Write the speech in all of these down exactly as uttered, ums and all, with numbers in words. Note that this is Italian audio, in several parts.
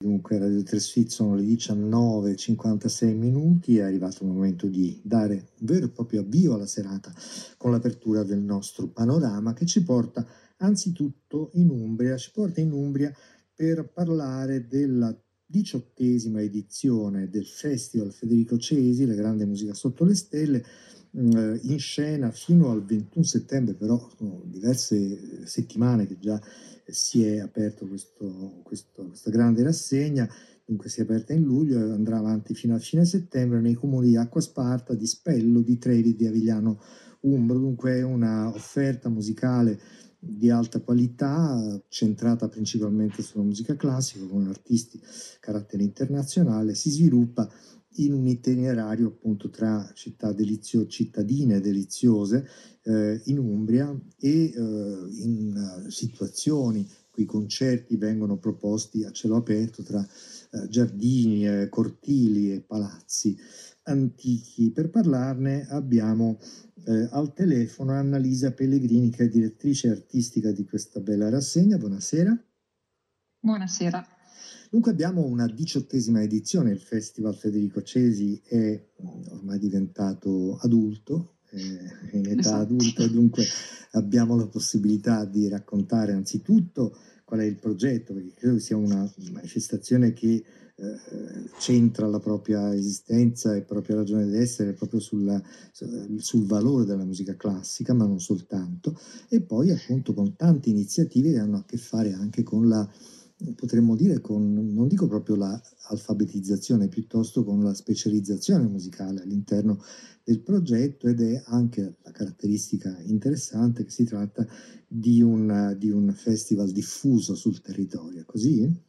Dunque, Radio Tre Suite sono le diciannove e cinquantasei minuti, è arrivato il momento di dare un vero e proprio avvio alla serata con l'apertura del nostro panorama che ci porta anzitutto in Umbria, ci porta in Umbria per parlare della diciottesima edizione del Festival Federico Cesi, la grande musica sotto le stelle, in scena fino al ventuno settembre, però sono diverse settimane che già si è aperto questo, questo, questa grande rassegna. Dunque si è aperta in luglio e andrà avanti fino a fine settembre nei comuni di Acquasparta, di Spello, di Trevi, di Avigliano Umbro. Dunque è una offerta musicale di alta qualità, centrata principalmente sulla musica classica, con artisti carattere internazionale. Si sviluppa in un itinerario appunto tra città delizio- cittadine deliziose eh, in Umbria e eh, in uh, situazioni, quei concerti vengono proposti a cielo aperto tra uh, giardini, eh, cortili e palazzi antichi. Per parlarne abbiamo eh, al telefono Annalisa Pellegrini, che è direttrice artistica di questa bella rassegna. Buonasera. Buonasera. Dunque abbiamo una diciottesima edizione, il Festival Federico Cesi è ormai diventato adulto, è in età Esatto. adulta, e dunque abbiamo la possibilità di raccontare anzitutto qual è il progetto, perché credo sia una manifestazione che eh, centra la propria esistenza e propria ragione d'essere proprio sulla, sul valore della musica classica, ma non soltanto, e poi appunto con tante iniziative che hanno a che fare anche con la, potremmo dire, con, non dico proprio la alfabetizzazione, piuttosto con la specializzazione musicale all'interno del progetto, ed è anche la caratteristica interessante che si tratta di un, di un festival diffuso sul territorio. È così?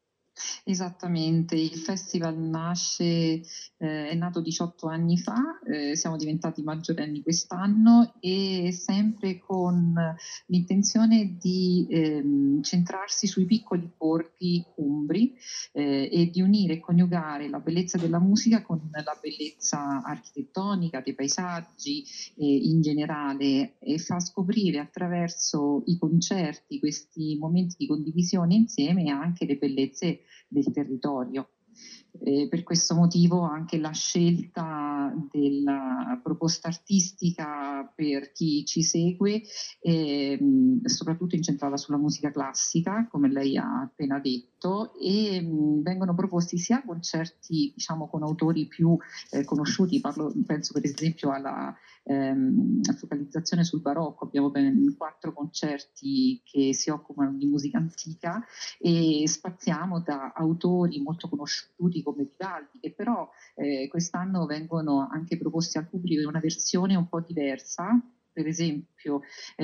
Esattamente, il festival nasce, eh, è nato diciotto anni fa, eh, siamo diventati maggiorenni quest'anno e sempre con l'intenzione di ehm, centrarsi sui piccoli borghi umbri eh, e di unire e coniugare la bellezza della musica con la bellezza architettonica, dei paesaggi eh, in generale, e far scoprire attraverso i concerti questi momenti di condivisione insieme anche le bellezze del territorio. Eh, per questo motivo anche la scelta della proposta artistica per chi ci segue è mh, soprattutto incentrata sulla musica classica, come lei ha appena detto, e mh, vengono proposti sia concerti, diciamo, con autori più eh, conosciuti. Parlo, penso per esempio alla ehm, focalizzazione sul barocco. Abbiamo ben quattro concerti che si occupano di musica antica e spaziamo da autori molto conosciuti come Vivaldi, che però eh, quest'anno vengono anche proposti al pubblico in una versione un po' diversa. Per esempio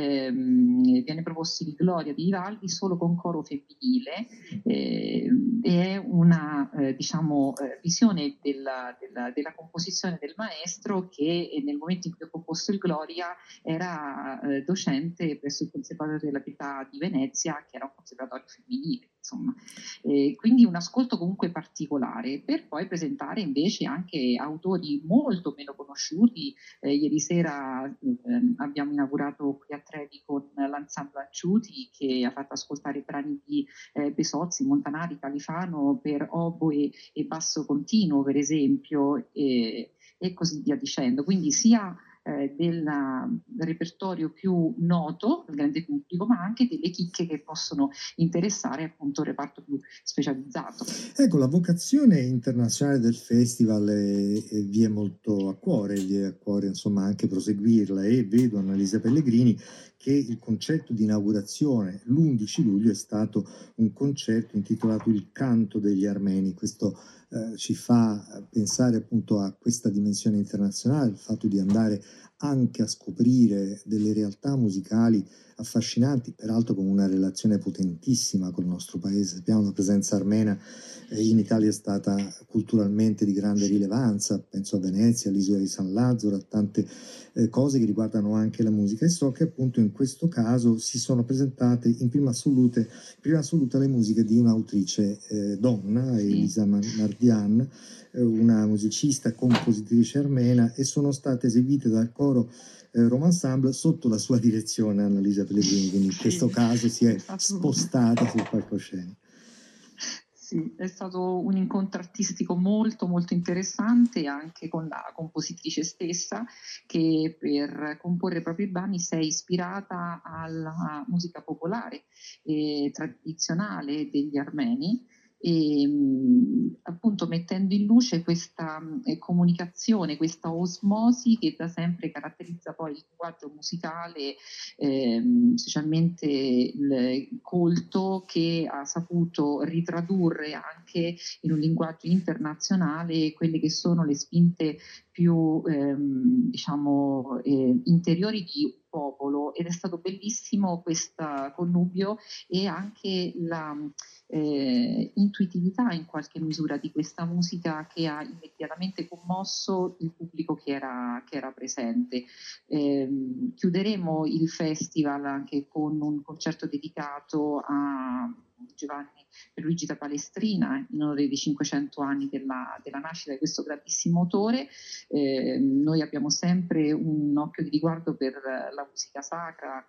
ehm, viene proposto il Gloria di Vivaldi solo con coro femminile, eh, e è una eh, diciamo, eh, visione della, della, della composizione del maestro, che nel momento in cui ha composto il Gloria era eh, docente presso il Conservatorio della Pietà di Venezia, che era un conservatorio femminile. Insomma. Eh, quindi un ascolto comunque particolare, per poi presentare invece anche autori molto meno conosciuti. Eh, ieri sera eh, abbiamo inaugurato qui a Trevi con l'Ensemble Anciuti, che ha fatto ascoltare brani di eh, Besozzi, Montanari, Califano per oboe e basso continuo, per esempio, e, e così via dicendo. Quindi sia Eh, del, del repertorio più noto del grande pubblico, ma anche delle chicche che possono interessare appunto il reparto più specializzato. Ecco, la vocazione internazionale del festival è, è, vi è molto a cuore, vi è a cuore insomma anche proseguirla, e vedo, Annalisa Pellegrini, che il concerto di inaugurazione l'undici luglio è stato un concerto intitolato Il canto degli armeni. Questo eh, ci fa pensare appunto a questa dimensione internazionale, il fatto di andare anche a scoprire delle realtà musicali affascinanti, peraltro con una relazione potentissima col nostro paese. Sappiamo la presenza armena in Italia è stata culturalmente di grande rilevanza, penso a Venezia, all'isola di San Lazzaro, a tante eh, cose che riguardano anche la musica, e so che appunto in questo caso si sono presentate in prima assoluta, in prima assoluta le musiche di un'autrice eh, donna, sì. Elisa Mardian, eh, una musicista, compositrice armena, e sono state eseguite dal coro eh, Roma Ensemble sotto la sua direzione, Annalisa Pellegrini, quindi in questo caso si è spostata sul palcoscenico. sì, è stato un incontro artistico molto molto interessante anche con la compositrice stessa, che per comporre i propri brani si è ispirata alla musica popolare e tradizionale degli armeni e mh, appunto mettendo in luce questa mh, eh, comunicazione, questa osmosi che da sempre caratterizza poi il linguaggio musicale, ehm, specialmente il colto, che ha saputo ritradurre anche in un linguaggio internazionale quelle che sono le spinte più ehm, diciamo eh, interiori di un popolo, ed è stato bellissimo questo connubio e anche la eh, intuitività in qualche misura di questa musica che ha immediatamente commosso il pubblico che era, che era presente. Eh, chiuderemo il festival anche con un concerto dedicato a Giovanni Pierluigi da Palestrina in onore dei cinquecento anni della, della nascita di questo grandissimo autore. Eh, noi abbiamo sempre un occhio di riguardo per la musica sacra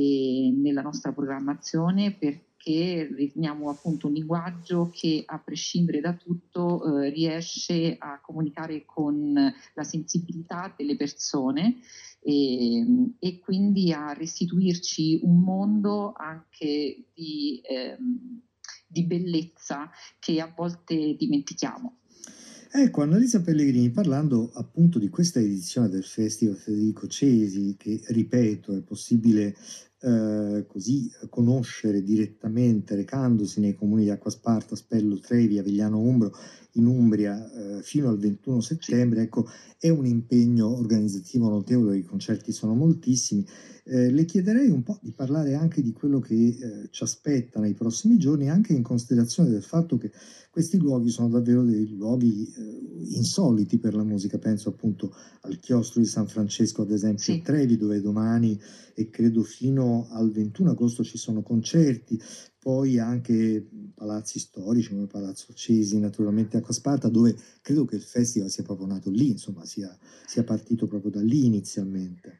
e nella nostra programmazione, perché riteniamo appunto un linguaggio che a prescindere da tutto eh, riesce a comunicare con la sensibilità delle persone e, e quindi a restituirci un mondo anche di, ehm, di bellezza che a volte dimentichiamo. Ecco, Annalisa Pellegrini, parlando appunto di questa edizione del Festival Federico Cesi, che ripeto è possibile eh, così conoscere direttamente recandosi nei comuni di Acquasparta, Spello, Trevi, Avigliano Umbro, in Umbria eh, fino al ventuno settembre, ecco, è un impegno organizzativo notevole, i concerti sono moltissimi. Eh, le chiederei un po' di parlare anche di quello che eh, ci aspetta nei prossimi giorni, anche in considerazione del fatto che questi luoghi sono davvero dei luoghi eh, insoliti per la musica. Penso appunto al chiostro di San Francesco, ad esempio a Sì. Trevi, dove domani e credo fino al ventuno agosto ci sono concerti, poi anche palazzi storici come Palazzo Cesi, naturalmente a Acquasparta, dove credo che il festival sia proprio nato lì, insomma sia, sia partito proprio da lì inizialmente.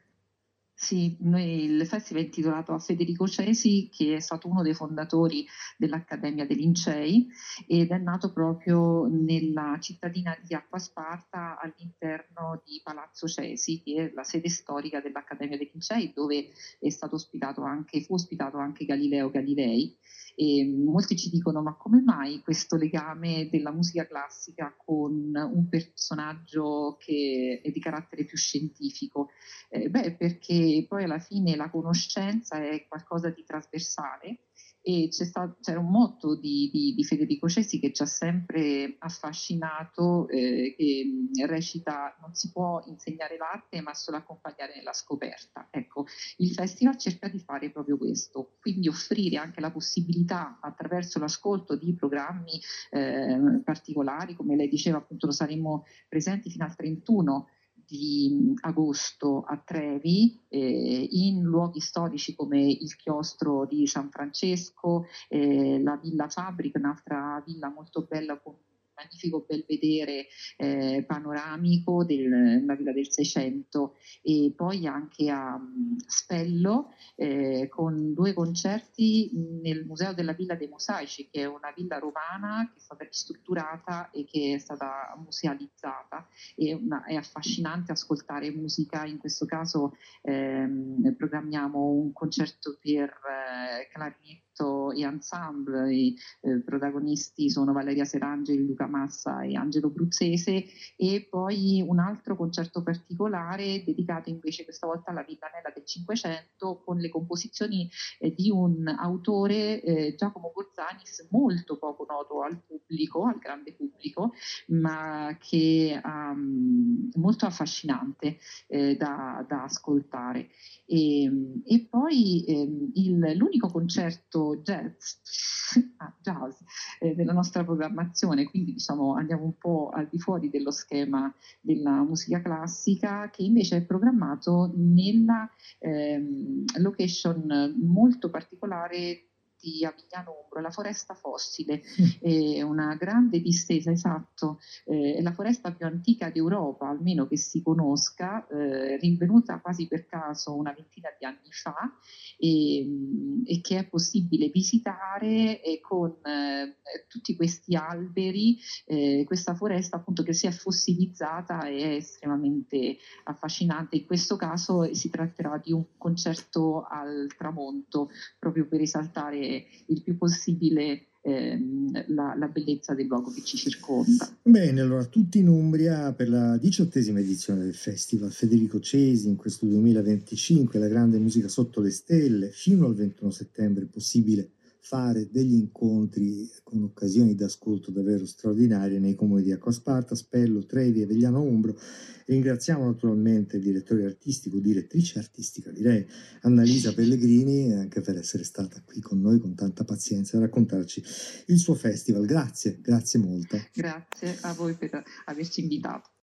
Sì, noi, il festival è intitolato a Federico Cesi, che è stato uno dei fondatori dell'Accademia dei Lincei ed è nato proprio nella cittadina di Acquasparta all'interno di Palazzo Cesi, che è la sede storica dell'Accademia dei Lincei, dove è stato ospitato anche, fu ospitato anche Galileo Galilei. E molti ci dicono: ma come mai questo legame della musica classica con un personaggio che è di carattere più scientifico? Eh, beh, perché poi alla fine la conoscenza è qualcosa di trasversale e c'è stato, c'era un motto di, di, di Federico Cesi che ci ha sempre affascinato, eh, che recita: non si può insegnare l'arte ma solo accompagnare nella scoperta. Ecco, il festival cerca di fare proprio questo, quindi offrire anche la possibilità, attraverso l'ascolto di programmi eh, particolari, come lei diceva, appunto lo saremo presenti fino al trentuno di agosto a Trevi, eh, in luoghi storici come il chiostro di San Francesco, eh, la Villa Fabrica, un'altra villa molto bella con un magnifico belvedere eh, panoramico, del, una villa del Seicento, e poi anche a um, Spello eh, con due concerti nel Museo della Villa dei Mosaici, che è una villa romana che è stata ristrutturata e che è stata musealizzata. È, una, è affascinante ascoltare musica. In questo caso ehm, programmiamo un concerto per eh, clarinetto e ensemble. I eh, protagonisti sono Valeria Serangeli, Luca Massa e Angelo Bruzzese, e poi un altro concerto particolare dedicato invece questa volta alla villanella del Cinquecento, con le composizioni eh, di un autore, eh, Giacomo Gozzanis, molto poco noto al pubblico, al grande pubblico, ma che è um, molto affascinante eh, da, da ascoltare. E, e poi ehm, il, l'unico concerto jazz, ah, jazz eh, della nostra programmazione, quindi diciamo andiamo un po' al di fuori dello schema della musica classica, che invece è programmato nella ehm, location molto particolare monumenti a Vigliano Umbro, la foresta fossile, Mh. è una grande distesa, esatto, eh, è la foresta più antica d'Europa, almeno che si conosca, eh, rinvenuta quasi per caso una ventina di anni fa e, e che è possibile visitare e con eh, tutti questi alberi, eh, questa foresta appunto che si è fossilizzata e è estremamente affascinante. In questo caso si tratterà di un concerto al tramonto, proprio per esaltare il più possibile ehm, la, la bellezza del luogo che ci circonda. Bene, allora tutti in Umbria per la diciottesima edizione del Festival Federico Cesi in questo duemilaventicinque, la grande musica sotto le stelle, fino al ventuno settembre è possibile fare degli incontri con occasioni d'ascolto davvero straordinarie nei comuni di Acquasparta, Spello, Trevi e Vegliano Umbro. Ringraziamo naturalmente il direttore artistico, direttrice artistica direi, Annalisa Pellegrini, anche per essere stata qui con noi con tanta pazienza a raccontarci il suo festival. Grazie, grazie molto. Grazie a voi per averci invitato.